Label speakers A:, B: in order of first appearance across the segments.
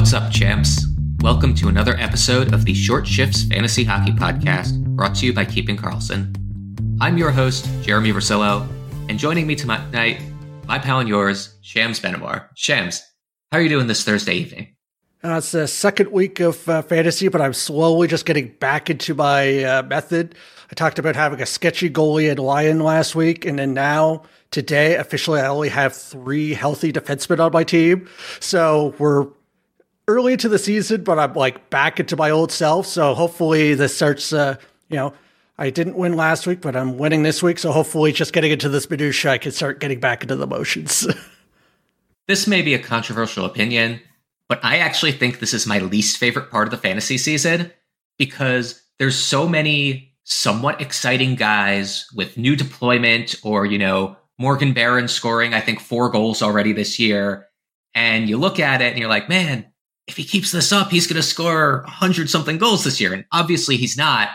A: What's up, champs? Welcome to another episode of the Short Shifts Fantasy Hockey Podcast, brought to you by Keeping Karlsson. I'm your host, Jeremy Versillo, and joining me tonight, my pal and yours, Shams Benamar. Shams, how are you doing this Thursday evening?
B: It's the second week of fantasy, but I'm slowly just getting back into my method. I talked about having a sketchy goalie and Lion last week, and then now, today, officially, I only have 3 healthy defensemen on my team. So we're early into the season, but I'm like back into my old self. So hopefully this starts, I didn't win last week, but I'm winning this week. So hopefully just getting into this minutia, I can start getting back into the motions.
A: This may be a controversial opinion, but I actually think this is my least favorite part of the fantasy season because there's so many somewhat exciting guys with new deployment or, Morgan Barron scoring, I think, 4 goals already this year. And you look at it and you're like, man, if he keeps this up, he's going to score 100-something goals this year. And obviously he's not.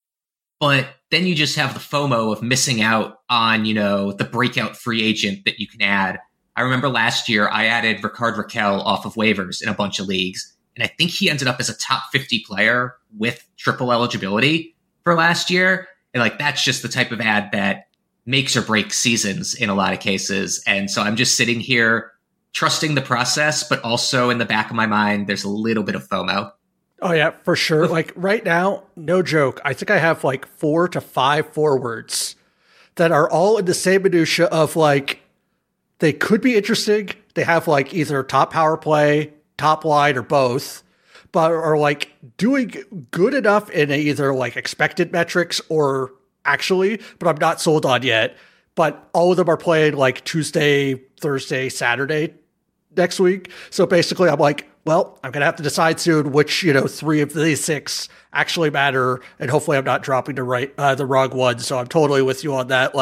A: But then you just have the FOMO of missing out on, the breakout free agent that you can add. I remember last year I added Rickard Rakell off of waivers in a bunch of leagues. And I think he ended up as a top 50 player with triple eligibility for last year. And that's just the type of ad that makes or breaks seasons in a lot of cases. And so I'm just sitting here trusting the process, but also in the back of my mind, there's a little bit of FOMO.
B: Oh yeah, for sure. Right now, no joke. I think I have 4 to 5 forwards that are all in the same minutia of they could be interesting. They have either top power play, top line, or both, but are doing good enough in either expected metrics or actually, but I'm not sold on yet. But all of them are playing Tuesday, Thursday, Saturday next week. So basically I'm I'm going to have to decide soon which, 3 of these 6 actually matter. And hopefully I'm not dropping the wrong one. So I'm totally with you on that.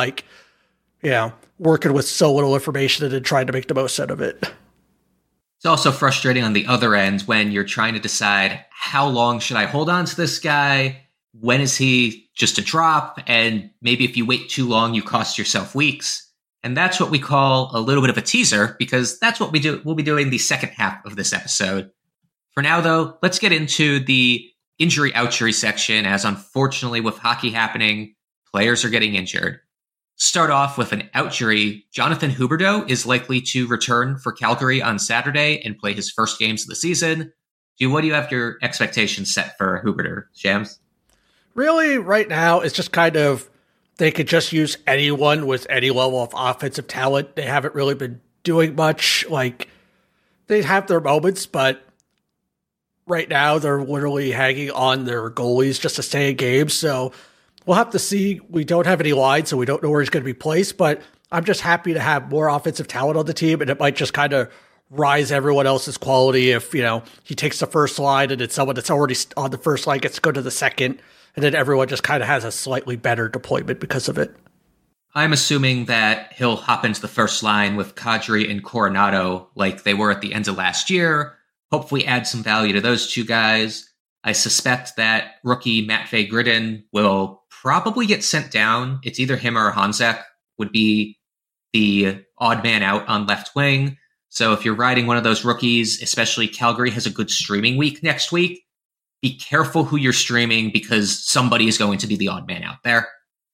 B: Working with so little information and then trying to make the most out of it.
A: It's also frustrating on the other end when you're trying to decide how long should I hold on to this guy? When is he just a drop? And maybe if you wait too long, you cost yourself weeks. And that's what we call a little bit of a teaser, because that's what we do. We'll be doing the second half of this episode. For now, though, let's get into the injury-ouchery section, as unfortunately with hockey happening, players are getting injured. Start off with an ouchery. Jonathan Huberdeau is likely to return for Calgary on Saturday and play his first games of the season. What do you have your expectations set for Huberdeau, Shams?
B: Really, right now, it's just kind of they could just use anyone with any level of offensive talent. They haven't really been doing much. They have their moments, but right now they're literally hanging on their goalies just to stay in games. So we'll have to see. We don't have any lines, so we don't know where he's going to be placed. But I'm just happy to have more offensive talent on the team, and it might just kind of rise everyone else's quality if, he takes the first line and it's someone that's already on the first line gets to go to the second. And then everyone just kind of has a slightly better deployment because of it.
A: I'm assuming that he'll hop into the first line with Kadri and Coronado like they were at the end of last year. Hopefully add some value to those 2 guys. I suspect that rookie Matvei Gridin will probably get sent down. It's either him or Hanzek would be the odd man out on left wing. So if you're riding one of those rookies, especially Calgary has a good streaming week next week, be careful who you're streaming because somebody is going to be the odd man out there.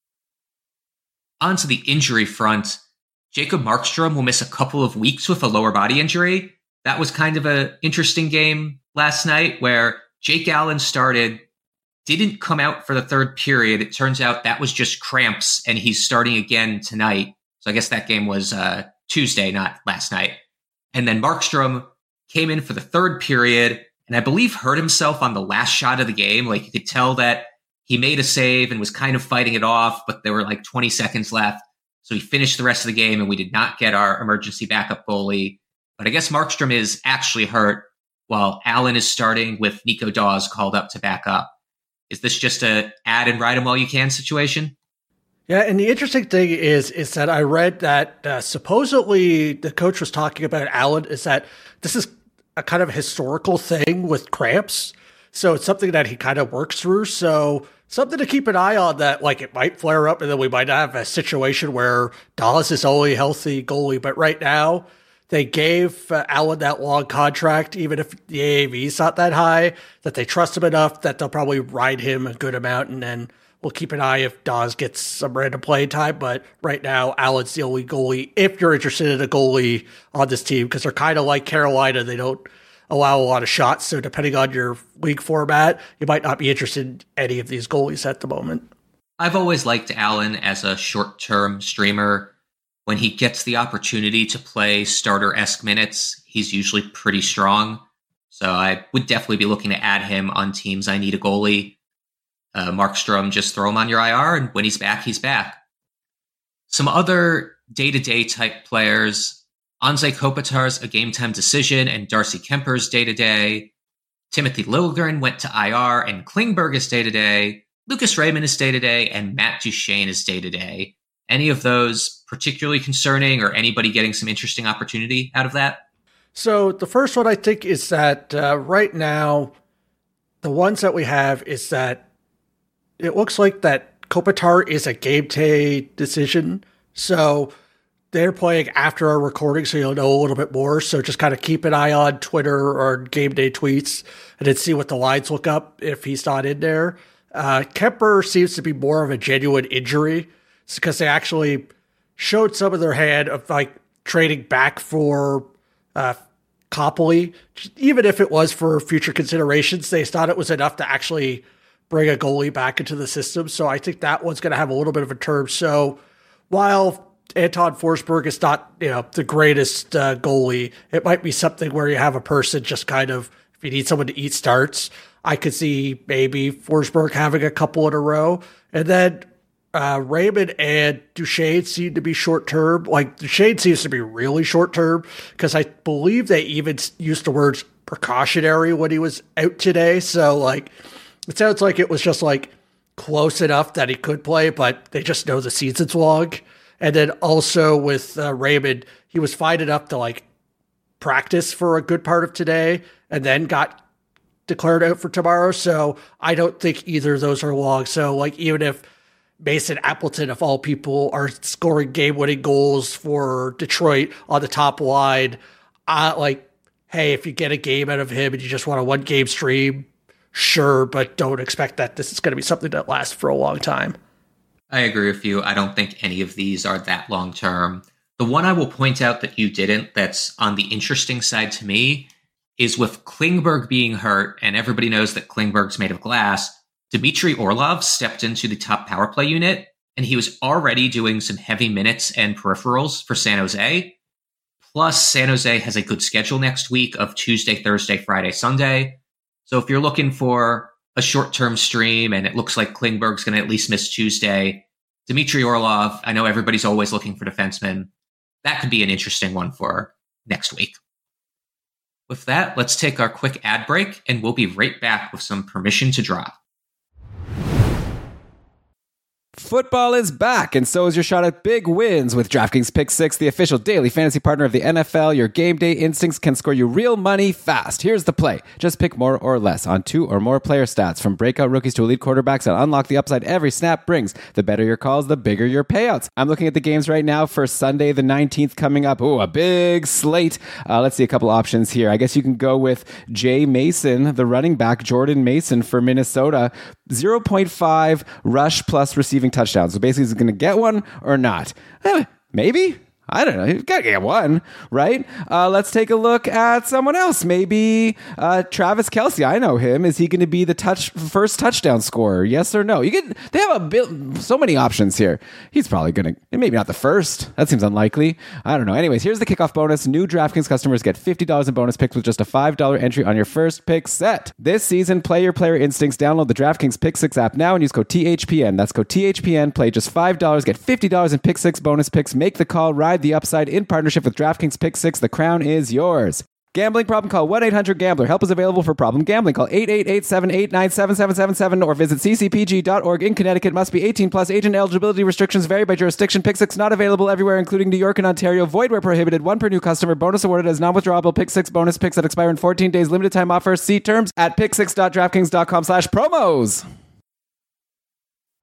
A: On to the injury front, Jacob Markstrom will miss a couple of weeks with a lower body injury. That was kind of an interesting game last night where Jake Allen started, didn't come out for the third period. It turns out that was just cramps, and he's starting again tonight. So I guess that game was Tuesday, not last night. And then Markstrom came in for the third period, and I believe hurt himself on the last shot of the game. You could tell that he made a save and was kind of fighting it off, but there were 20 seconds left. So he finished the rest of the game, and we did not get our emergency backup goalie. But I guess Markstrom is actually hurt while Allen is starting with Nico Dawes called up to back up. Is this just a add and ride him while you can situation?
B: Yeah, and the interesting thing is that I read that supposedly the coach was talking about Allen is that this is a kind of historical thing with cramps. So it's something that he kind of works through. So something to keep an eye on that, it might flare up and then we might have a situation where Dallas is only healthy goalie. But right now, they gave Allen that long contract, even if the AAV is not that high, that they trust him enough that they'll probably ride him a good amount, and then we'll keep an eye if Dawes gets some random playing time. But right now, Allen's the only goalie, if you're interested in a goalie on this team, because they're kind of like Carolina. They don't allow a lot of shots. So depending on your league format, you might not be interested in any of these goalies at the moment.
A: I've always liked Allen as a short-term streamer. When he gets the opportunity to play starter-esque minutes, he's usually pretty strong. So I would definitely be looking to add him on teams I need a goalie. Markstrom, just throw him on your IR, and when he's back, he's back. Some other day-to-day type players, Anze Kopitar's a game-time decision, and Darcy Kemper's day-to-day. Timothy Liljegren went to IR, and Klingberg is day-to-day. Lucas Raymond is day-to-day, and Matt Duchene is day-to-day. Any of those particularly concerning, or anybody getting some interesting opportunity out of that?
B: So the first one I think is that right now, the ones that we have is that it looks like that Kopitar is a game day decision. So they're playing after our recording, so you'll know a little bit more. So just kind of keep an eye on Twitter or game day tweets and then see what the lines look up if he's not in there. Kemper seems to be more of a genuine injury. It's because they actually showed some of their hand of like trading back for Copley. Even if it was for future considerations, they thought it was enough to actually bring a goalie back into the system. So I think that one's going to have a little bit of a term. So while Anton Forsberg is not, the greatest goalie, it might be something where you have a person just kind of, if you need someone to eat starts, I could see maybe Forsberg having a couple in a row. And then Raymond and Duchene seem to be short-term. Like, Duchene seems to be really short-term because I believe they even used the words precautionary when he was out today. So, like, it sounds like it was just, like, close enough that he could play, but they just know the season's long. And then also with Raymond, he was fine enough to, like, practice for a good part of today and then got declared out for tomorrow. So I don't think either of those are long. So, like, even if Mason Appleton, of all people, are scoring game-winning goals for Detroit on the top line, hey, if you get a game out of him and you just want a one-game stream, sure, but don't expect that this is going to be something that lasts for a long time.
A: I agree with you. I don't think any of these are that long-term. The one I will point out that you didn't, that's on the interesting side to me, is with Klingberg being hurt, and everybody knows that Klingberg's made of glass, Dmitry Orlov stepped into the top power play unit, and he was already doing some heavy minutes and peripherals for San Jose. Plus, San Jose has a good schedule next week of Tuesday, Thursday, Friday, Sunday. So if you're looking for a short-term stream, and it looks like Klingberg's going to at least miss Tuesday, Dmitry Orlov, I know everybody's always looking for defensemen. That could be an interesting one for next week. With that, let's take our quick ad break, and we'll be right back with some permission to drop.
C: Football is back, and so is your shot at big wins with DraftKings Pick 6, the official daily fantasy partner of the NFL. Your game day instincts can score you real money fast. Here's the play. Just pick more or less on 2 or more player stats, from breakout rookies to elite quarterbacks, and unlock the upside every snap brings. The better your calls, the bigger your payouts. I'm looking at the games right now for Sunday the 19th coming up. Ooh, a big slate. Let's see a couple options here. I guess you can go with Jay Mason, the running back, Jordan Mason for Minnesota. 0.5 rush plus receiving touchdowns. So basically, is he going to get one or not? Maybe. I don't know. You've got to get one, right? Let's take a look at someone else. Maybe Travis Kelce. I know him. Is he going to be the first touchdown scorer? Yes or no? They have so many options here. He's probably going to, maybe not the first. That seems unlikely. I don't know. Anyways, here's the kickoff bonus. New DraftKings customers get $50 in bonus picks with just a $5 entry on your first pick set. This season, play your player instincts. Download the DraftKings Pick 6 app now and use code THPN. That's code THPN. Play just $5. Get $50 in Pick 6 bonus picks. Make the call. Ride the upside in partnership with DraftKings Pick 6. The crown is yours. Gambling problem? Call 1-800-GAMBLER. Help is available for problem gambling. Call 888-789-7777 or visit ccpg.org. In Connecticut, must be 18 plus. Age and eligibility restrictions vary by jurisdiction. Pick 6 not available everywhere, including New York and Ontario. Void where prohibited. 1 per new customer. Bonus awarded as non-withdrawable. Pick 6 bonus picks that expire in 14 days. Limited time offer. See terms at pick6.draftkings.com/promos.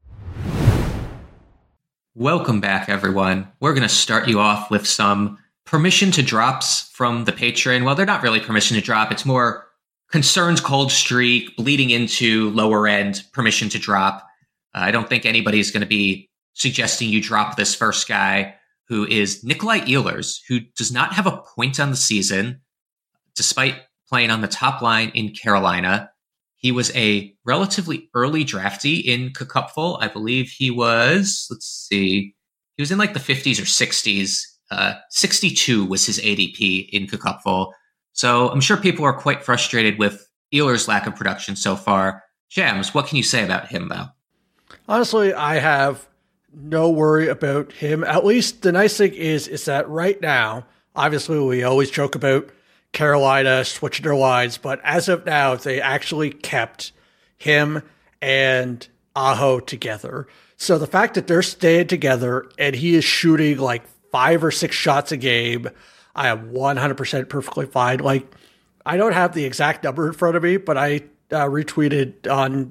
A: Welcome back, everyone. We're going to start you off with some permission to drops from the patron. Well, they're not really permission to drop. It's more concerns cold streak, bleeding into lower end permission to drop. I don't think anybody's going to be suggesting you drop this first guy, who is Nikolai Ehlers, who does not have a point on the season, despite playing on the top line in Carolina. He was a relatively early draftee in Cupful. I believe he was, he was in like the 50s or 60s. 62 was his ADP in Cupful. So I'm sure people are quite frustrated with Ehlers' lack of production so far. Shams, what can you say about him, though?
B: Honestly, I have no worry about him. At least the nice thing is that right now, obviously we always joke about Carolina switching their lines, but as of now, they actually kept him and Aho together. So the fact that they're staying together and he is shooting like 5 or 6 shots a game, I am 100% perfectly fine. Like, I don't have the exact number in front of me, but I retweeted on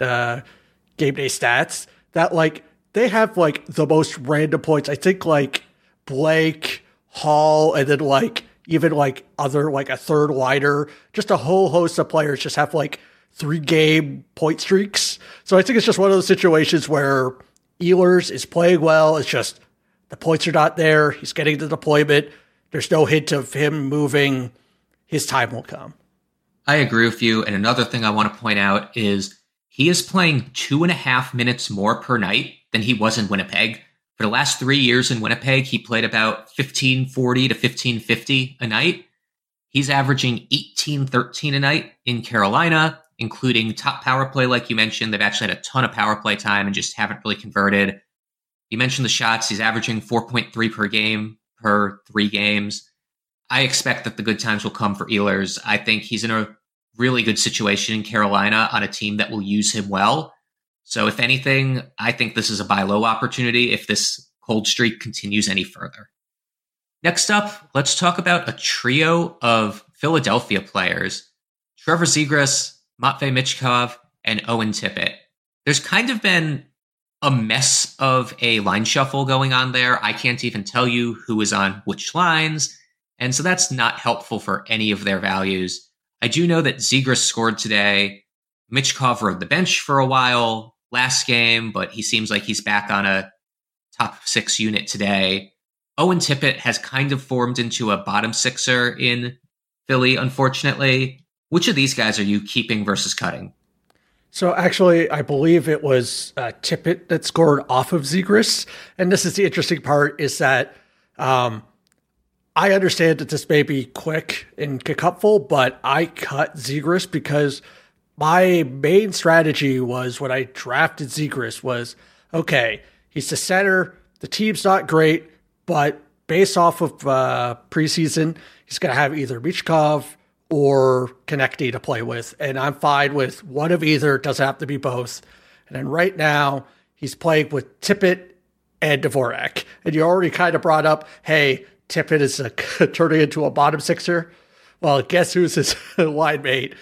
B: Game Day Stats that like they have like the most random points. I think like Blake, Hall, and then like even like other like a third liner, just a whole host of players just have like 3-game point streaks. So I think it's just one of those situations where Ehlers is playing well. It's just the points are not there. He's getting the deployment. There's no hint of him moving. His time will come.
A: I agree with you. And another thing I want to point out is he is playing 2.5 minutes more per night than he was in Winnipeg. For the last 3 years in Winnipeg, he played about 1540 to 1550 a night. He's averaging 1813 a night in Carolina, including top power play, like you mentioned. They've actually had a ton of power play time and just haven't really converted. You mentioned the shots. He's averaging 4.3 per game per 3 games. I expect that the good times will come for Ehlers. I think he's in a really good situation in Carolina on a team that will use him well. So if anything, I think this is a buy low opportunity if this cold streak continues any further. Next up, let's talk about a trio of Philadelphia players: Trevor Zegras, Matvei Michkov, and Owen Tippett. There's kind of been a mess of a line shuffle going on there. I can't even tell you who is on which lines, and so that's not helpful for any of their values. I do know that Zegras scored today. Michkov rode the bench for a while last game, but he seems like he's back on a top 6 unit today. Owen Tippett has kind of formed into a bottom sixer in Philly, unfortunately. Which of these guys are you keeping versus cutting?
B: So actually, I believe it was Tippett that scored off of Zegras. And this is the interesting part, is that I understand that this may be quick in Cupful, but I cut Zegras because my main strategy was when I drafted Zegras was, okay, he's the center, the team's not great, but based off of preseason, he's going to have either Michkov or Konecny to play with, and I'm fine with one of either. It doesn't have to be both. And then right now, he's playing with Tippett and Dvorak. And you already kind of brought up, hey, Tippett is turning into a bottom sixer. Well, guess who's his line mate?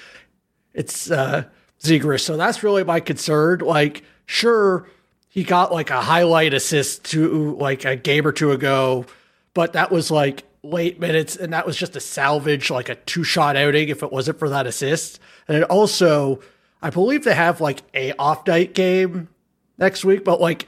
B: It's Zegras. So that's really my concern. Like, sure, he got like a highlight assist to like a game or two ago, but that was like late minutes, and that was just a salvage, like a 2-shot outing if it wasn't for that assist. And then also, I believe they have like a off night game next week, but like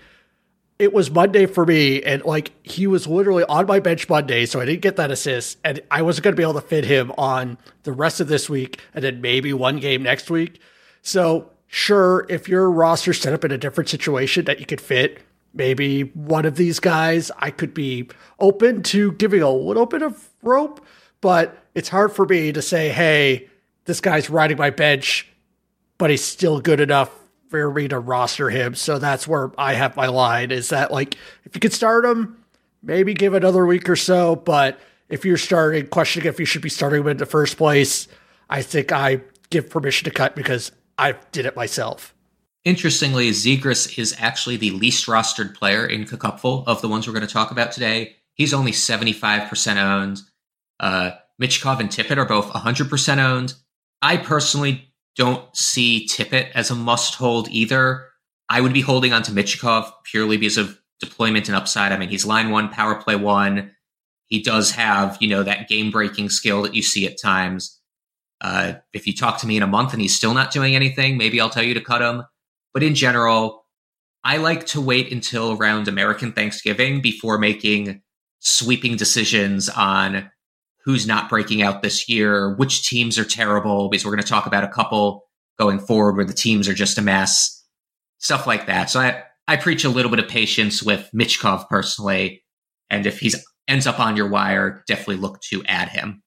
B: it was Monday for me, and like he was literally on my bench Monday, so I didn't get that assist, and I wasn't going to be able to fit him on the rest of this week and then maybe one game next week. So sure, if your roster set up in a different situation that you could fit maybe one of these guys, I could be open to giving a little bit of rope, but it's hard for me to say, hey, this guy's riding my bench, but he's still good enough for me to roster him. So that's where I have my line, is that like, if you could start him, maybe give another week or so, but if you're questioning if you should be starting him in the first place, I think I give permission to cut because I did it myself.
A: Interestingly, Zegras is actually the least rostered player in Cupful of the ones we're going to talk about today. He's only 75% owned. Michkov and Tippett are both 100% owned. I personally don't see Tippett as a must-hold either. I would be holding on to Michkov purely because of deployment and upside. I mean, he's line 1, power play 1. he does have, that game-breaking skill that you see at times. If you talk to me in a month and he's still not doing anything, maybe I'll tell you to cut him. But in general, I like to wait until around American Thanksgiving before making sweeping decisions on who's not breaking out this year, which teams are terrible, because we're going to talk about a couple going forward where the teams are just a mess, stuff like that. So I preach a little bit of patience with Michkov personally, and if he ends up on your wire, definitely look to add him.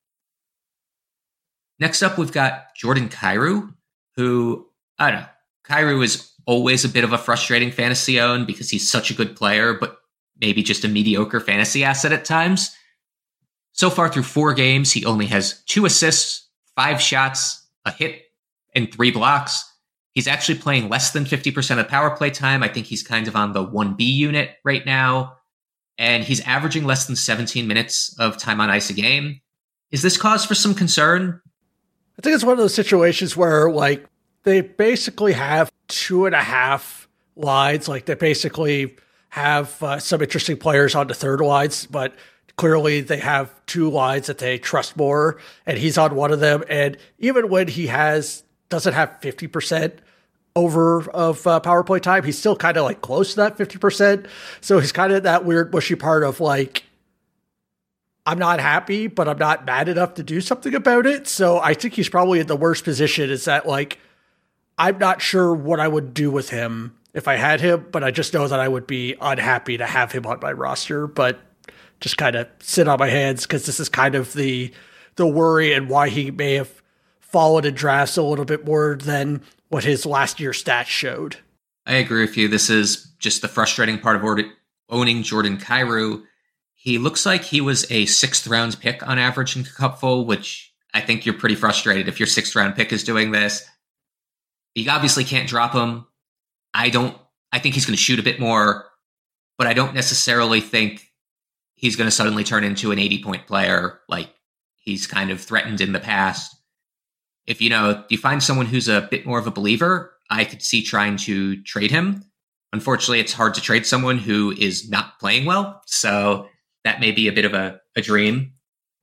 A: Next up, we've got Jordan Kyrou, who, I don't know, Kyrou is always a bit of a frustrating fantasy own because he's such a good player, but maybe just a mediocre fantasy asset at times. So far through 4 games, he only has 2 assists, 5 shots, a hit, and 3 blocks. He's actually playing less than 50% of power play time. I think he's kind of on the 1B unit right now. And he's averaging less than 17 minutes of time on ice a game. Is this cause for some concern?
B: I think it's one of those situations where, like, they basically have 2.5 lines. Like, they basically have some interesting players on the third lines, but clearly they have 2 lines that they trust more, and he's on one of them. And even when he doesn't have 50% over of power play time, he's still kind of like close to that 50%. So he's kind of that weird mushy part of like, I'm not happy, but I'm not mad enough to do something about it. So I think he's probably in the worst position, is that like, I'm not sure what I would do with him if I had him, but I just know that I would be unhappy to have him on my roster, but just kind of sit on my hands because this is kind of the worry and why he may have fallen in drafts a little bit more than what his last year stats showed.
A: I agree with you. This is just the frustrating part of owning Jordan Kyrou. He looks like he was a 6th round pick on average in Cupful, which I think you're pretty frustrated if your 6th round pick is doing this. You obviously can't drop him. I think he's going to shoot a bit more, but I don't necessarily think he's going to suddenly turn into an 80-point player like he's kind of threatened in the past. If you find someone who's a bit more of a believer, I could see trying to trade him. Unfortunately, it's hard to trade someone who is not playing well, so that may be a bit of a dream.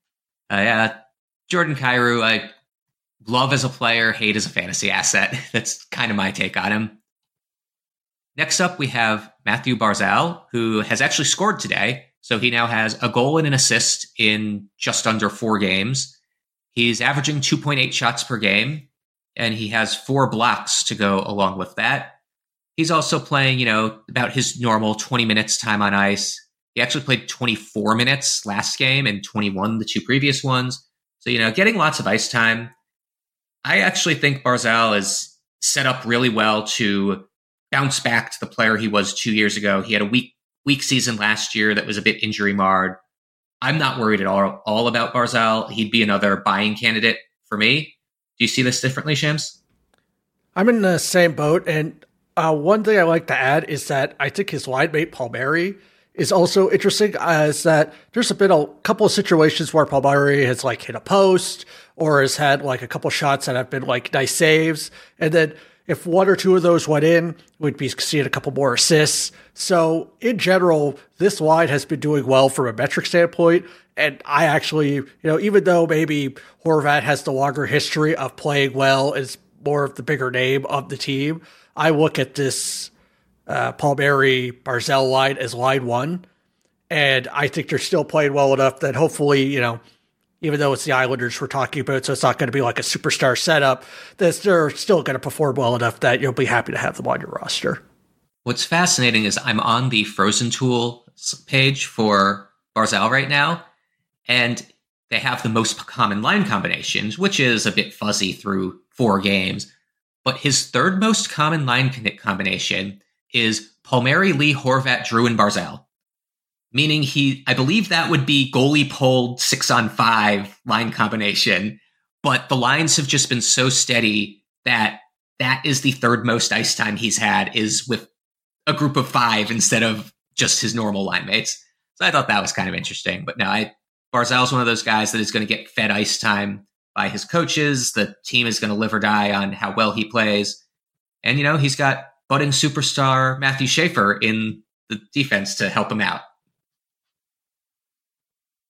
A: Jordan Kyrou, I love as a player, hate as a fantasy asset. That's kind of my take on him. Next up, we have Matthew Barzal, who has actually scored today. So he now has a goal and an assist in just under 4 games. He's averaging 2.8 shots per game, and he has 4 blocks to go along with that. He's also playing, about his normal 20 minutes time on ice. He actually played 24 minutes last game and 21 the 2 previous ones. So, getting lots of ice time. I actually think Barzal is set up really well to bounce back to the player he was 2 years ago. He had a weak season last year that was a bit injury marred. I'm not worried at all about Barzal. He'd be another buying candidate for me. Do you see this differently, Shams?
B: I'm in the same boat, and one thing I like to add is that I think his line mate Palmieri is also interesting, as that there's been a couple of situations where Palmieri has like hit a post or has had like a couple shots that have been like nice saves, and then if 1 or 2 of those went in, we'd be seeing a couple more assists. So in general, this line has been doing well from a metric standpoint. And I actually, even though maybe Horvat has the longer history of playing well, is more of the bigger name of the team, I look at this Palmieri Barzal line as line 1. And I think they're still playing well enough that hopefully, even though it's the Islanders we're talking about, so it's not going to be like a superstar setup, that they're still going to perform well enough that you'll be happy to have them on your roster.
A: What's fascinating is I'm on the Frozen Tool page for Barzal right now, and they have the most common line combinations, which is a bit fuzzy through 4 games. But his 3rd most common line combination is Palmieri, Lee, Horvat, Drew, and Barzal. Meaning I believe that would be goalie pulled 6-on-5 line combination, but the lines have just been so steady that is the 3rd most ice time he's had, is with a group of 5 instead of just his normal line mates. So I thought that was kind of interesting. But no, Barzal's one of those guys that is going to get fed ice time by his coaches. The team is going to live or die on how well he plays. And, he's got budding superstar Matthew Schaefer in the defense to help him out.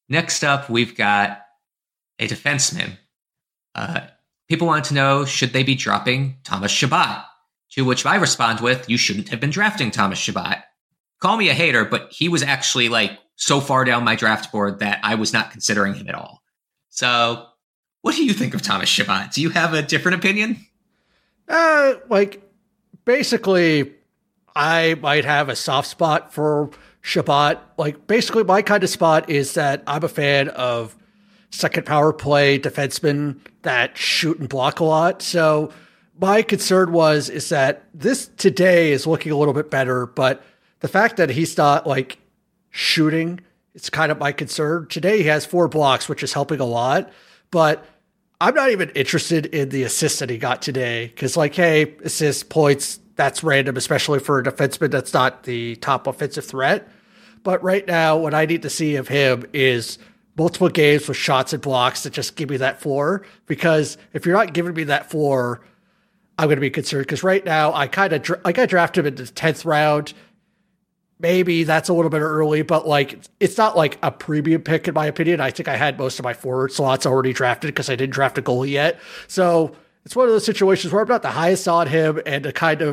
A: Next up, we've got a defenseman. People want to know, should they be dropping Thomas Chabot? To which I respond with, you shouldn't have been drafting Thomas Chabot. Call me a hater, but he was actually like so far down my draft board that I was not considering him at all. So what do you think of Thomas Chabot? Do you have a different opinion?
B: Basically, I might have a soft spot for Chabot. Basically, my kind of spot is that I'm a fan of second power play defensemen that shoot and block a lot. So my concern is that this today is looking a little bit better, but the fact that he's not shooting, it's kind of my concern. Today he has 4 blocks, which is helping a lot, but I'm not even interested in the assists that he got today. Cause hey, assists, points, that's random, especially for a defenseman that's not the top offensive threat. But right now, what I need to see of him is multiple games with shots and blocks that just give me that floor. Because if you're not giving me that floor, I'm going to be concerned. Because right now, I drafted him in the 10th round. Maybe that's a little bit early, but it's not a premium pick in my opinion. I think I had most of my forward slots already drafted because I didn't draft a goalie yet. So it's one of those situations where I'm not the highest on him, and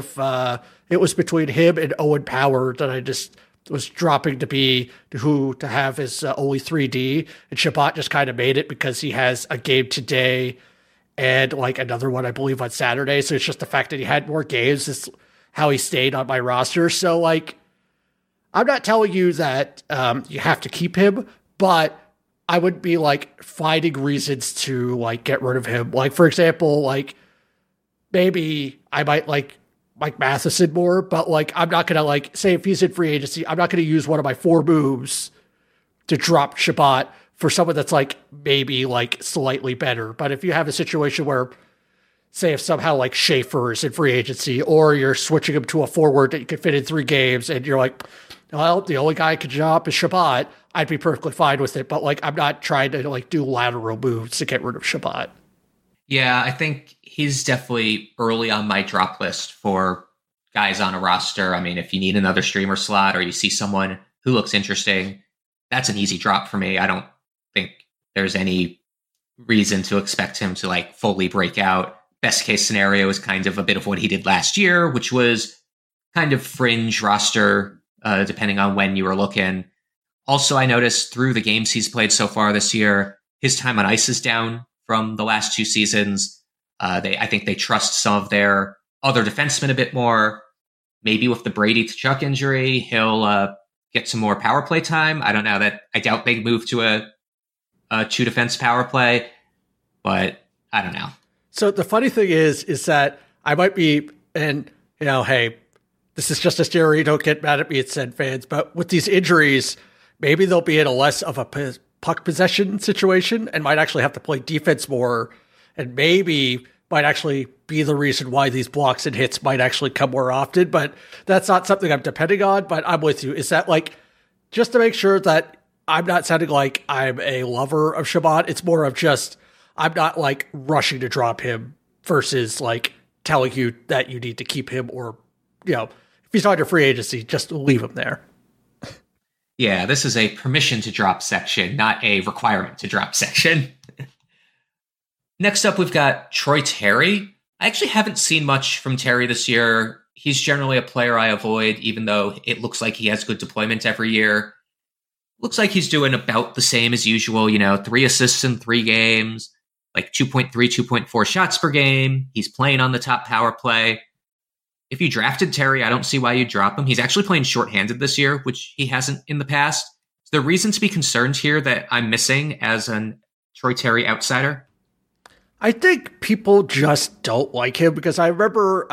B: it was between him and Owen Power that I just was dropping to have his only 3D, and Chabot just kind of made it because he has a game today and another one, I believe, on Saturday. So it's just the fact that he had more games is how he stayed on my roster. So I'm not telling you that you have to keep him, but I would be finding reasons to get rid of him. For example, maybe I might Mike Matheson more, but I'm not going to say if he's in free agency, I'm not going to use one of my 4 moves to drop Chabot for someone that's maybe slightly better. But if you have a situation where, say if somehow Schaefer is in free agency, or you're switching him to a forward that you could fit in 3 games, and you're well, the only guy I could drop is Chabot, I'd be perfectly fine with it. But I'm not trying to do lateral moves to get rid of Chabot.
A: Yeah, I think he's definitely early on my drop list for guys on a roster. I mean, if you need another streamer slot or you see someone who looks interesting, that's an easy drop for me. I don't think there's any reason to expect him to fully break out. Best case scenario is kind of a bit of what he did last year, which was kind of fringe roster, depending on when you were looking. Also, I noticed through the games he's played so far this year, his time on ice is down from the last 2 seasons. I think they trust some of their other defensemen a bit more. Maybe with the Brady Tkachuk injury, he'll get some more power play time. I don't know. I doubt they move to a 2 defense power play, but I don't know.
B: So the funny thing is that I might be, and hey, this is just a theory. Don't get mad at me, it's Sen fans. But with these injuries, maybe they'll be in a less of a puck possession situation and might actually have to play defense more, and maybe might actually be the reason why these blocks and hits might actually come more often. But that's not something I'm depending on. But I'm with you. Is that just to make sure that I'm not sounding like I'm a lover of Chabot? It's more of just I'm not rushing to drop him versus telling you that you need to keep him, or if he's on your free agency, just leave him there.
A: Yeah, this is a permission to drop section, not a requirement to drop section. Next up, we've got Troy Terry. I actually haven't seen much from Terry this year. He's generally a player I avoid, even though it looks like he has good deployment every year. Looks like he's doing about the same as usual, 3 assists in 3 games, 2.3, 2.4 shots per game. He's playing on the top power play. If you drafted Terry, I don't see why you'd drop him. He's actually playing shorthanded this year, which he hasn't in the past. Is there reason to be concerned here that I'm missing as an Troy Terry outsider?
B: I think people just don't like him because I remember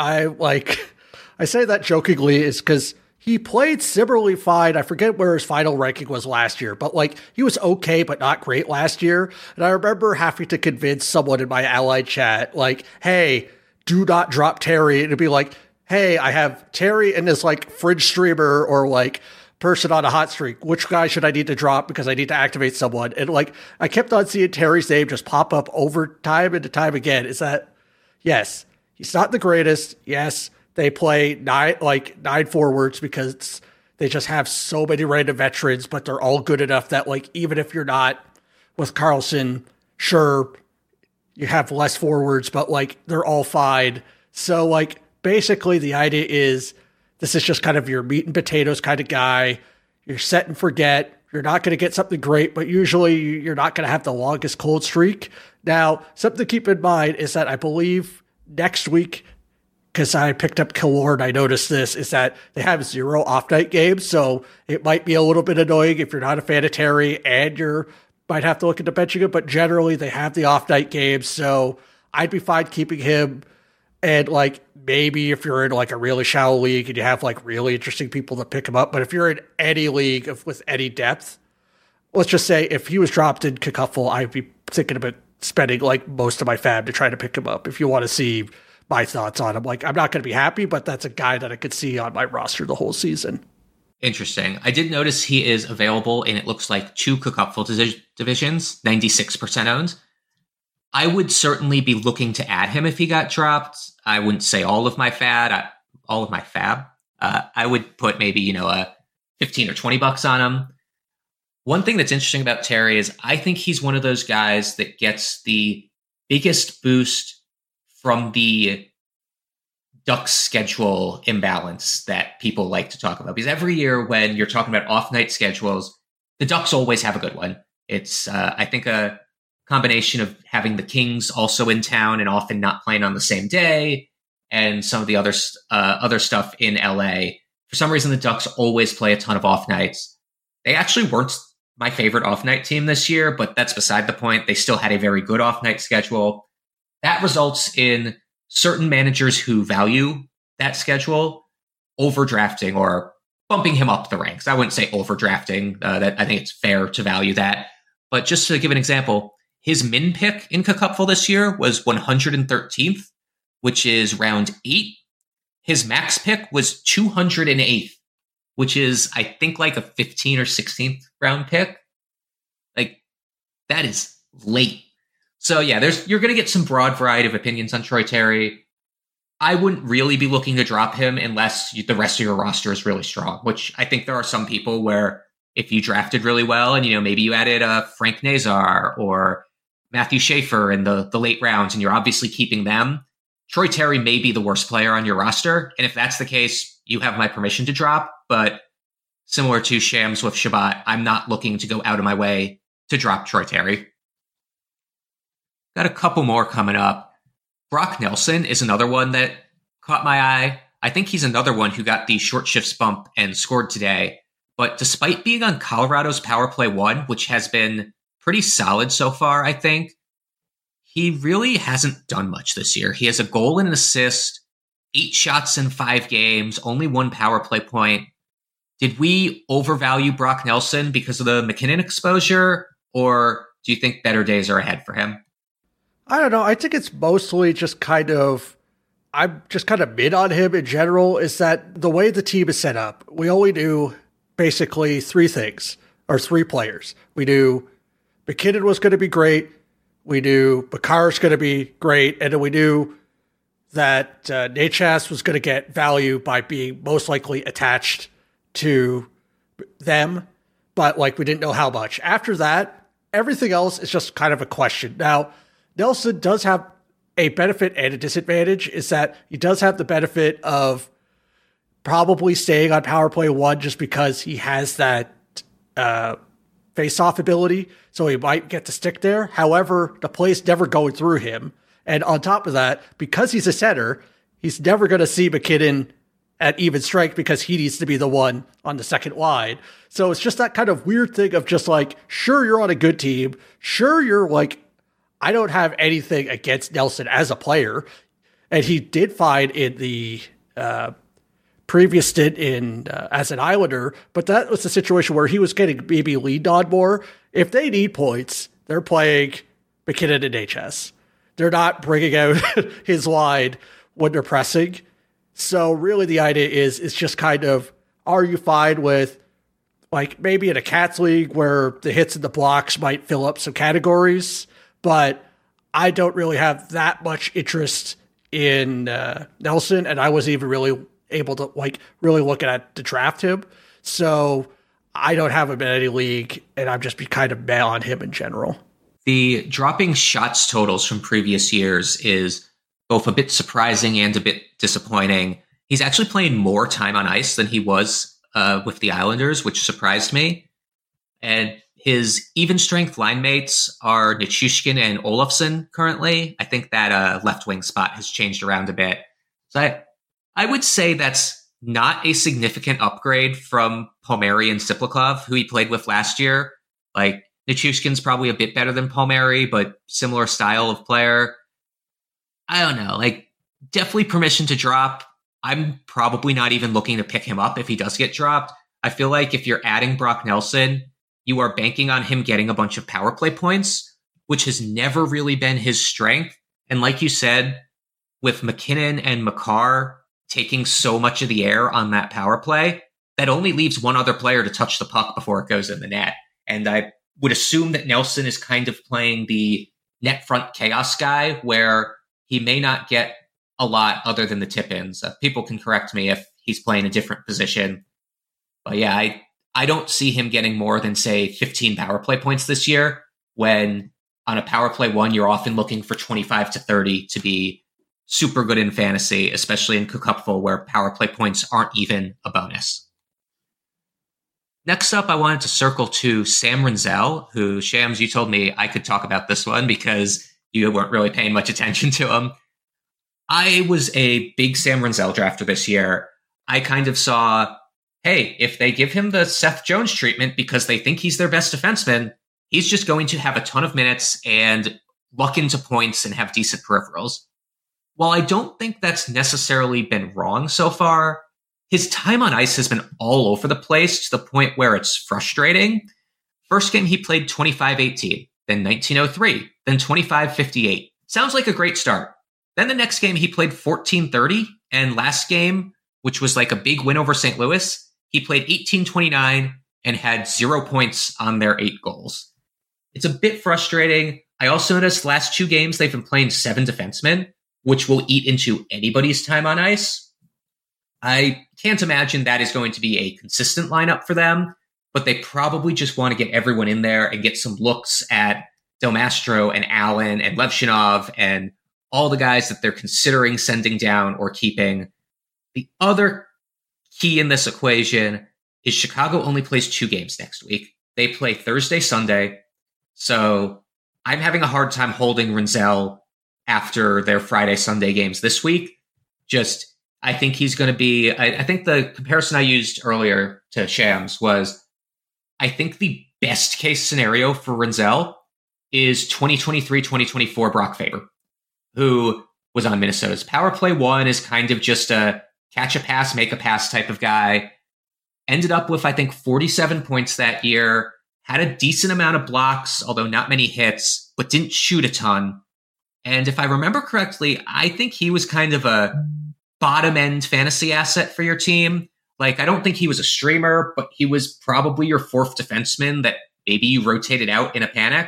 B: I say that jokingly is because he played similarly fine. I forget where his final ranking was last year, but he was okay, but not great last year. And I remember having to convince someone in my allied chat, hey, do not drop Terry. And it'd be hey, I have Terry and this fringe streamer or person on a hot streak. Which guy should I need to drop because I need to activate someone? And I kept on seeing Terry's name just pop up over time and time again. Is that, yes, he's not the greatest. Yes, they play 9 forwards because they just have so many random veterans, but they're all good enough that like even if you're not with Carlson, sure, you have less forwards, but like they're all fine. So like basically the idea is this is just kind of your meat and potatoes kind of guy. You're set and forget. You're not going to get something great, but usually you're not going to have the longest cold streak. Now, something to keep in mind is that I believe next week, because I picked up Killorn, I noticed this, is that they have 0 off-night games, so it might be a little bit annoying if you're not a fan of Terry and you might have to look into benching him, but generally they have the off-night games, so I'd be fine keeping him. And like maybe if you're in like a really shallow league and you have like really interesting people to pick him up, but if you're in any league with any depth, let's just say if he was dropped in Cacuffle, I'd be thinking about spending like most of my fab to try to pick him up. If you want to see my thoughts on him, like I'm not going to be happy, but that's a guy that I could see on my roster the whole season.
A: Interesting. I did notice he is available in, it looks like, 2 Cacuffle divisions, 96% owned. I would certainly be looking to add him if he got dropped. I wouldn't say all of my fab. I would put maybe, a 15 or 20 bucks on him. One thing that's interesting about Terry is I think he's one of those guys that gets the biggest boost from the Ducks schedule imbalance that people like to talk about. Because every year when you're talking about off-night schedules, the Ducks always have a good one. It's, I think, a combination of having the Kings also in town and often not playing on the same day, and some of the other stuff in LA. For some reason, the Ducks always play a ton of off nights. They actually weren't my favorite off night team this year, but that's beside the point. They still had a very good off night schedule. That results in certain managers who value that schedule overdrafting or bumping him up the ranks. I wouldn't say overdrafting. That I think it's fair to value that. But just to give an example, his min pick in Cacuffle this year was 113th, which is round 8. His max pick was 208th, which is, I think, like a 15th or 16th round pick. Like, that is late. So, yeah, you're going to get some broad variety of opinions on Troy Terry. I wouldn't really be looking to drop him unless the rest of your roster is really strong, which I think there are some people where if you drafted really well and, maybe you added Frank Nazar or Matthew Schaefer in the late rounds, and you're obviously keeping them, Troy Terry may be the worst player on your roster. And if that's the case, you have my permission to drop. But similar to Shams with Shabbat, I'm not looking to go out of my way to drop Troy Terry. Got a couple more coming up. Brock Nelson is another one that caught my eye. I think he's another one who got the short shifts bump and scored today. But despite being on Colorado's power play 1, which has been pretty solid so far, I think, he really hasn't done much this year. He has a goal and an assist, 8 shots in 5 games, only 1 power play point. Did we overvalue Brock Nelson because of the McKinnon exposure, or do you think better days are ahead for him?
B: I don't know. I think it's mostly just I'm just kind of mid on him in general, is that the way the team is set up, we only do basically 3 things, or 3 players. We do McKinnon was going to be great. We knew Makar's going to be great. And then we knew that Necas was going to get value by being most likely attached to them. But like, we didn't know how much. After that, everything else is just kind of a question. Now, Nelson does have a benefit and a disadvantage, is that he does have the benefit of probably staying on power play 1 just because he has that face-off ability, so he might get to stick there. However, the play's never going through him. And on top of that, because he's a center, he's never going to see McKinnon at even strength because he needs to be the one on the second line. So it's just that kind of weird thing of just like, sure, you're on a good team. Sure, you're like, I don't have anything against Nelson as a player. And he did fine in the previous stint in as an Islander, but that was a situation where he was getting maybe leaned on more. If they need points, they're playing McKinnon and HS. They're not bringing out his line when they're pressing. So really the idea is, it's just kind of, are you fine with like maybe in a Cats league where the hits and the blocks might fill up some categories, but I don't really have that much interest in Nelson, and I wasn't even really able to like really look at to draft him. So I don't have him in any league, and I'm just kind of mad on him in general.
A: The dropping shots totals from previous years is both a bit surprising and a bit disappointing. He's actually playing more time on ice than he was with the Islanders, which surprised me. And his even strength line mates are Nichushkin and Olofsson currently. I think that left wing spot has changed around a bit. So I would say that's not a significant upgrade from Palmieri and Siplikov, who he played with last year. Like, Nichushkin's probably a bit better than Palmieri, but similar style of player. I don't know. Like, definitely permission to drop. I'm probably not even looking to pick him up if he does get dropped. I feel like if you're adding Brock Nelson, you are banking on him getting a bunch of power play points, which has never really been his strength. And like you said, with McKinnon and Makar taking so much of the air on that power play, that only leaves one other player to touch the puck before it goes in the net. And I would assume that Nelson is kind of playing the net front chaos guy, where he may not get a lot other than the tip-ins. People can correct me if he's playing a different position. But yeah, I don't see him getting more than, say, 15 power play points this year, when on a power play one, you're often looking for 25 to 30 to be super good in fantasy, especially in Cupful, where power play points aren't even a bonus. Next up, I wanted to circle to Sam Rinzel, who, Shams, you told me I could talk about this one because you weren't really paying much attention to him. I was a big Sam Rinzel drafter this year. I kind of saw, hey, if they give him the Seth Jones treatment because they think he's their best defenseman, he's just going to have a ton of minutes and luck into points and have decent peripherals. While I don't think that's necessarily been wrong so far, his time on ice has been all over the place to the point where it's frustrating. First game, he played 25-18, then 19-03, then 25-58. Sounds like a great start. Then the next game, he played 14-30, and last game, which was like a big win over St. Louis, he played 18-29 and had 0 points on their 8 goals. It's a bit frustrating. I also noticed last 2 games, they've been playing 7 defensemen, which will eat into anybody's time on ice. I can't imagine that is going to be a consistent lineup for them, but they probably just want to get everyone in there and get some looks at Del Mastro and Allen and Levshinov and all the guys that they're considering sending down or keeping. The other key in this equation is Chicago only plays 2 games next week. They play Thursday, Sunday. So I'm having a hard time holding Rinzel after their Friday, Sunday games this week. I think he's going to be, I think the comparison I used earlier to Shams was, I think the best case scenario for Rinzel is 2023-2024 Brock Faber, who was on Minnesota's power play one, is kind of just a catch a pass, make a pass type of guy. Ended up with, I think, 47 points that year, had a decent amount of blocks, although not many hits, but didn't shoot a ton. And if I remember correctly, I think he was kind of a bottom end fantasy asset for your team. Like, I don't think he was a streamer, but he was probably your 4th defenseman that maybe you rotated out in a panic.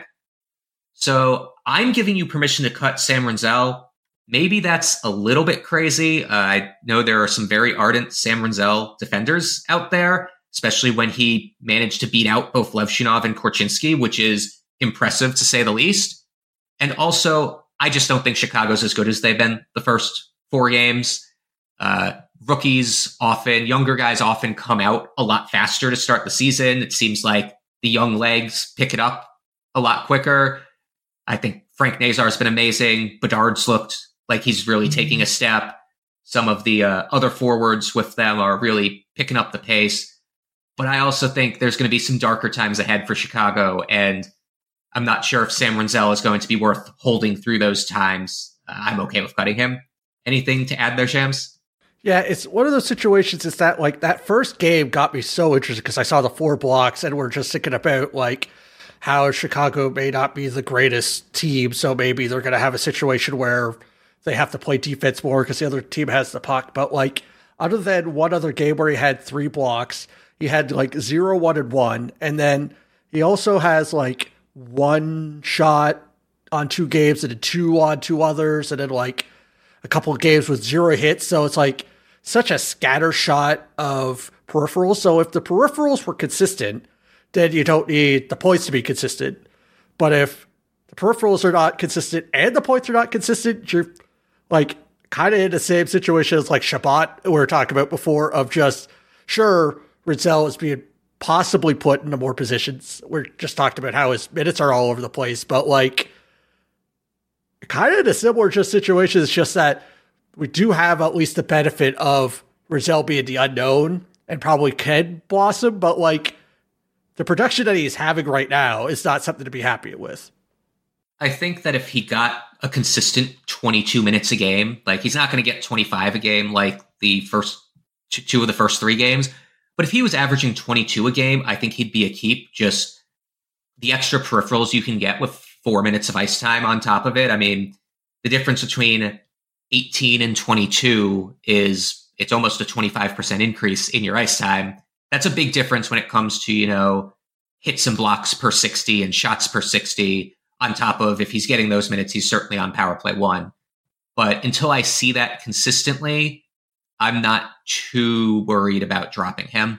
A: So I'm giving you permission to cut Sam Rinzel. Maybe that's a little bit crazy. I know there are some very ardent Sam Rinzel defenders out there, especially when he managed to beat out both Levshinov and Korchinski, which is impressive to say the least. And also, I just don't think Chicago's as good as they've been the first 4 games. Younger guys often come out a lot faster to start the season. It seems like the young legs pick it up a lot quicker. I think Frank Nazar's been amazing. Bedard's looked like he's really taking a step. Some of the other forwards with them are really picking up the pace. But I also think there's going to be some darker times ahead for Chicago, and I'm not sure if Sam Rinzel is going to be worth holding through those times. I'm okay with cutting him. Anything to add there, Shams?
B: Yeah, it's one of those situations. It's that, like, that first game got me so interested because I saw the 4 blocks and we're just thinking about, like, how Chicago may not be the greatest team. So maybe they're going to have a situation where they have to play defense more because the other team has the puck. But, like, other than one other game where he had 3 blocks, he had, like, 0, 1, and 1. And then he also has, like, 1 shot on 2 games and then 2 on 2 others. And then, like, a couple of games with 0 hits. So it's like such a scatter shot of peripherals. So if the peripherals were consistent, then you don't need the points to be consistent. But if the peripherals are not consistent and the points are not consistent, you're like kind of in the same situation as like Shabbat we were talking about before of just, sure, Rizal is being possibly put into more positions. We're just talked about how his minutes are all over the place, but like kind of in a similar just situation. It's just that we do have at least the benefit of Rizal being the unknown and probably can blossom, but like the production that he's having right now is not something to be happy with.
A: I think that if he got a consistent 22 minutes a game, like he's not going to get 25 a game like the first two of the first three games, but if he was averaging 22 a game, I think he'd be a keep. Just the extra peripherals you can get with 4 minutes of ice time on top of it. I mean, the difference between 18 and 22 is it's almost a 25% increase in your ice time. That's a big difference when it comes to, you know, hits and blocks per 60 and shots per 60 on top of if he's getting those minutes, he's certainly on power play one. But until I see that consistently, I'm not too worried about dropping him.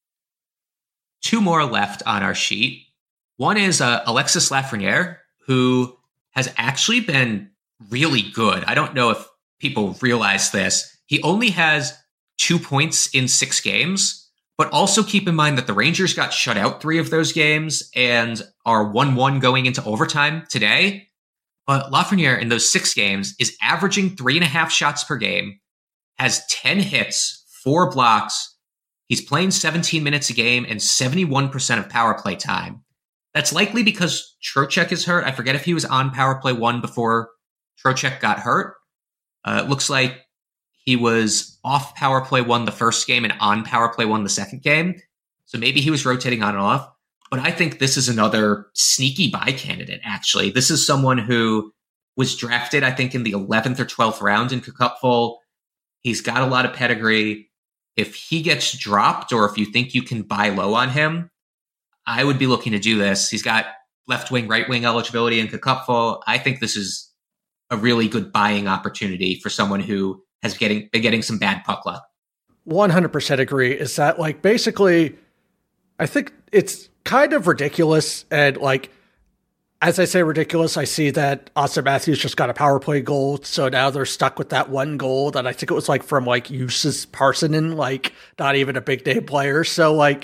A: Two more left on our sheet. One is Alexis Lafreniere, who has actually been really good. I don't know if people realize this. He only has 2 points in 6 games, but also keep in mind that the Rangers got shut out 3 of those games and are 1-1 going into overtime today. But Lafreniere in those 6 games is averaging 3.5 shots per game, has 10 hits, 4 blocks. He's playing 17 minutes a game and 71% of power play time. That's likely because Trocheck is hurt. I forget if he was on power play 1 before Trocheck got hurt. It looks like he was off power play 1 the first game and on power play 1 the second game. So maybe he was rotating on and off. But I think this is another sneaky buy candidate, actually. This is someone who was drafted, I think, in the 11th or 12th round in Cupful. He's got a lot of pedigree. If he gets dropped or if you think you can buy low on him, I would be looking to do this. He's got left wing, right wing eligibility in Cupful. I think this is a really good buying opportunity for someone who has been getting some bad puck luck.
B: 100% agree. Is that like basically, I think it's kind of ridiculous. And like, as I say ridiculous, I see that Austin Matthews just got a power play goal. So now they're stuck with that one goal that I think it was like from like Justus Parsonen, like not even a big name player. So like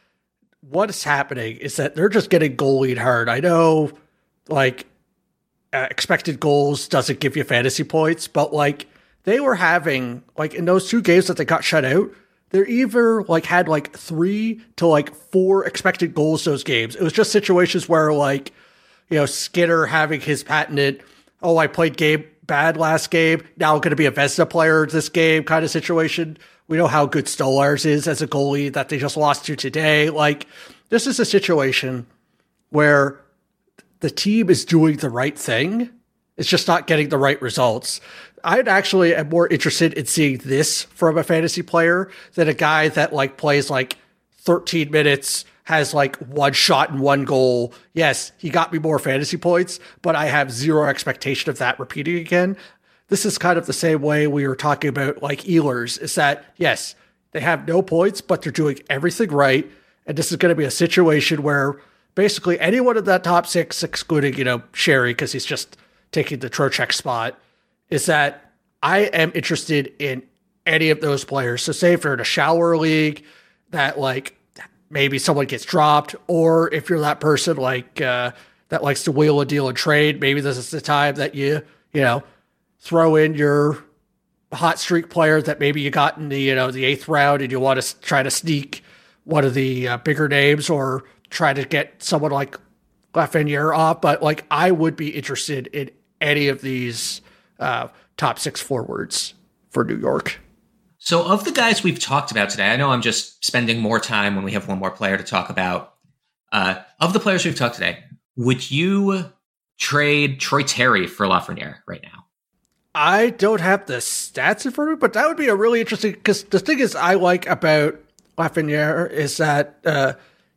B: what is happening is that they're just getting goalied hard. I know like expected goals doesn't give you fantasy points, but like they were having like in those 2 games that they got shut out, they're either like had like 3 to like 4 expected goals those games. It was just situations where like, you know, Skinner having his patented, oh, I played game bad last game, now I'm going to be a Vezina player this game kind of situation. We know how good Stolarz is as a goalie that they just lost to today. Like, this is a situation where the team is doing the right thing. It's just not getting the right results. I'd actually am more interested in seeing this from a fantasy player than a guy that like plays like 13 minutes, has like 1 shot and 1 goal. Yes, he got me more fantasy points, but I have 0 expectation of that repeating again. This is kind of the same way we were talking about like Ehlers, is that, yes, they have no points, but they're doing everything right. And this is going to be a situation where basically anyone in that top 6, excluding, you know, Sherry, because he's just taking the Trocheck spot, is that I am interested in any of those players. So say if you're in a shower league that like maybe someone gets dropped, or if you're that person like that likes to wheel a deal and trade, maybe this is the time that you know, throw in your hot streak player that maybe you got in the, you know, the 8th round and you want to try to sneak one of the bigger names or try to get someone like Lafreniere off. But like, I would be interested in any of these top 6 forwards for New York.
A: So of the guys we've talked about today, I know I'm just spending more time when we have one more player to talk about. Of the players we've talked today, would you trade Troy Terry for Lafreniere right now?
B: I don't have the stats in front of me, but that would be a really interesting, because the thing is I like about Lafreniere is that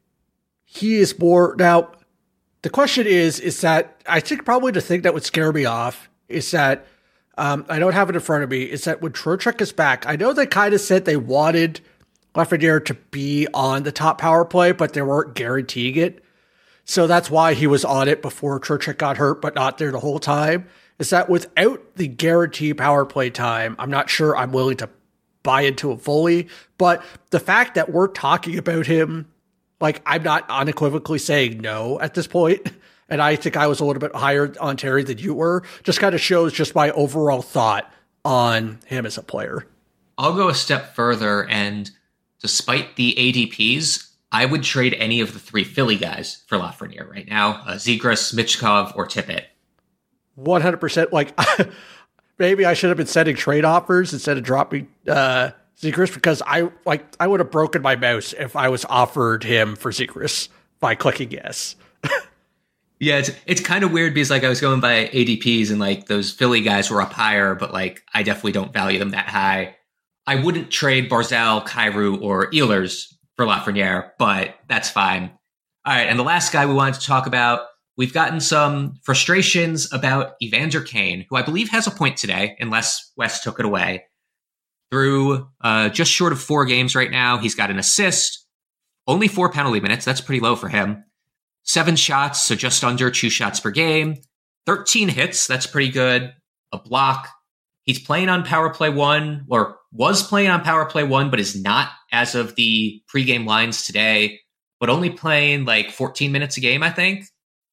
B: he is more, now the question is that I think probably the thing that would scare me off is that I don't have it in front of me, is that when Trocheck is back, I know they kind of said they wanted Lafreniere to be on the top power play, but they weren't guaranteeing it. So that's why he was on it before Trocheck got hurt, but not there the whole time. Is that without the guaranteed power play time, I'm not sure I'm willing to buy into it fully. But the fact that we're talking about him, like, I'm not unequivocally saying no at this point, and I think I was a little bit higher on Terry than you were, just kind of shows just my overall thought on him as a player.
A: I'll go a step further, and despite the ADPs, I would trade any of the three Philly guys for Lafreniere right now. Zegras, Michkov, or Tippett.
B: 100%. Like, maybe I should have been sending trade offers instead of dropping Zegras, because I would have broken my mouse if I was offered him for Zegras by clicking yes.
A: Yeah, it's kind of weird because, like, I was going by ADPs and, like, those Philly guys were up higher, but, like, I definitely don't value them that high. I wouldn't trade Barzal, Kyrou, or Ehlers for Lafreniere, but that's fine. All right, and the last guy we wanted to talk about, we've gotten some frustrations about Evander Kane, who I believe has a point today, unless West took it away. Through just short of 4 games right now, he's got an assist, only 4 penalty minutes. That's pretty low for him. 7 shots, so just under 2 shots per game. 13 hits, that's pretty good. A block. He's playing on Power Play 1, or was playing on Power Play 1, but is not as of the pregame lines today, but only playing like 14 minutes a game, I think.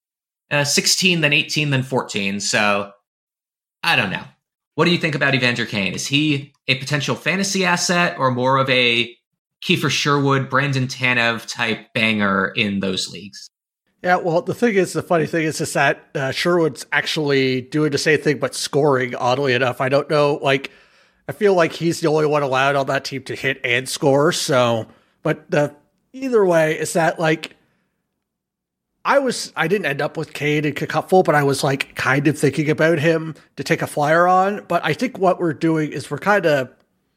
A: 16, then 18, then 14. So, I don't know. What do you think about Evander Kane? Is he a potential fantasy asset or more of a Kiefer Sherwood, Brandon Tanev type banger in those leagues?
B: Yeah, well, the funny thing is that Sherwood's actually doing the same thing but scoring, oddly enough. I don't know, like, I feel like he's the only one allowed on that team to hit and score, so, but either way, is that, like, I didn't end up with Kane and Cupful, but I was, like, kind of thinking about him to take a flyer on, but I think what we're doing is we're kind of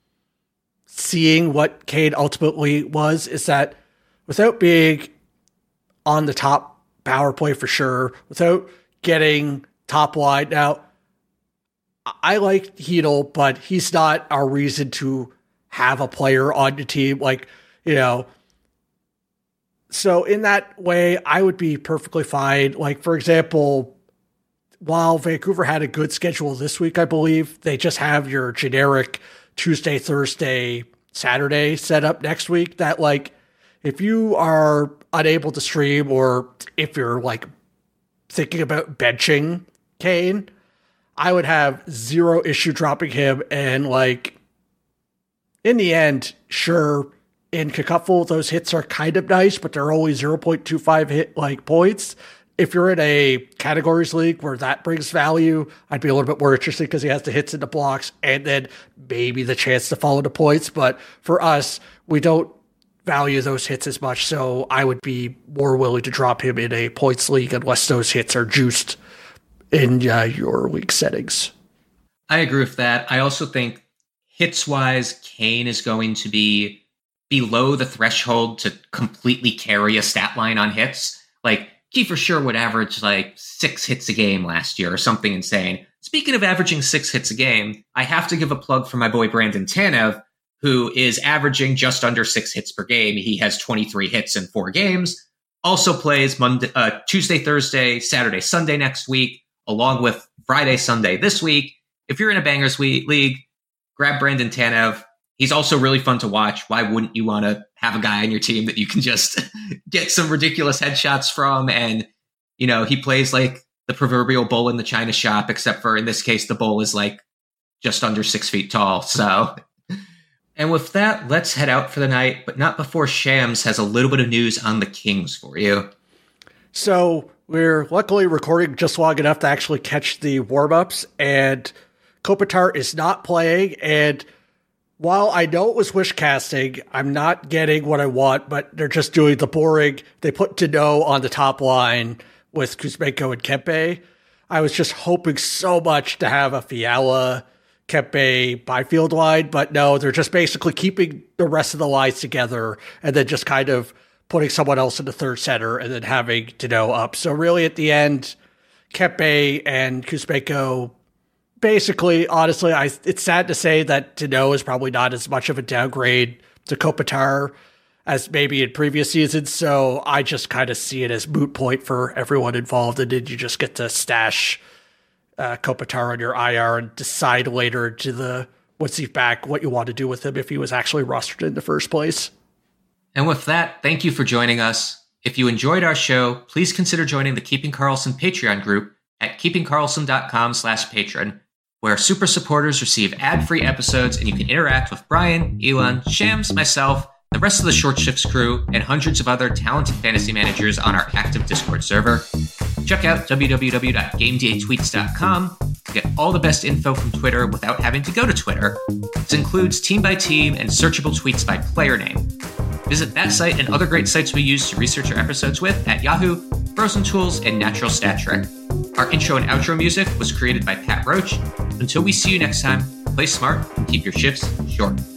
B: seeing what Kane ultimately was, is that without being on the top power play for sure, without getting top line. Now, I like Hedel, but he's not our reason to have a player on the team. Like, you know, so in that way, I would be perfectly fine. Like, for example, while Vancouver had a good schedule this week, I believe, they just have your generic Tuesday, Thursday, Saturday set up next week that, like, if you are unable to stream, or if you're, like, thinking about benching Kane, I would have zero issue dropping him. And, like, in the end, sure, in Cupful, those hits are kind of nice, but they're only 0.25 hit, like, points. If you're in a categories league where that brings value, I'd be a little bit more interested because he has the hits and the blocks and then maybe the chance to follow the points. But for us, we don't value those hits as much, so I would be more willing to drop him in a points league unless those hits are juiced in your league settings.
A: I agree with that. I also think hits-wise, Kane is going to be below the threshold to completely carry a stat line on hits. Like, Kiefer Sherwood averaged like 6 hits a game last year or something insane. Speaking of averaging 6 hits a game, I have to give a plug for my boy Brandon Tanev, who is averaging just under 6 hits per game. He has 23 hits in 4 games. Also plays Tuesday, Thursday, Saturday, Sunday next week, along with Friday, Sunday this week. If you're in a Bangers League, grab Brandon Tanev. He's also really fun to watch. Why wouldn't you want to have a guy on your team that you can just get some ridiculous headshots from? And, you know, he plays like the proverbial bull in the china shop, except for in this case, the bull is like just under 6 feet tall. So... And with that, let's head out for the night, but not before Shams has a little bit of news on the Kings for you.
B: So we're luckily recording just long enough to actually catch the warm-ups, and Kopitar is not playing. And while I know it was wish casting, I'm not getting what I want, but they're just doing the boring. They put Dano on the top line with Kuzmenko and Kempe. I was just hoping so much to have a Fiala Kempe Byfield line, but no, they're just basically keeping the rest of the lines together and then just kind of putting someone else in the third center and then having Dano up. So really at the end, Kempe and Kuzmenko, basically, honestly, it's sad to say that Dano is probably not as much of a downgrade to Kopitar as maybe in previous seasons. So I just kind of see it as moot point for everyone involved. And then you just get to stash Kopitar on your IR and decide later once he's back, what you want to do with him if he was actually rostered in the first place.
A: And with that, thank you for joining us. If you enjoyed our show, please consider joining the Keeping Karlsson Patreon group at keepingkarlsson.com/patron, where super supporters receive ad-free episodes and you can interact with Brian, Elon, Shams, myself, the rest of the Short Shifts crew, and hundreds of other talented fantasy managers on our active Discord server. Check out www.gamedaytweets.com to get all the best info from Twitter without having to go to Twitter. This includes team by team and searchable tweets by player name. Visit that site and other great sites we use to research our episodes with at Yahoo, Frozen Tools, and Natural Stat Trick. Our intro and outro music was created by Pat Roach. Until we see you next time, play smart and keep your shifts short.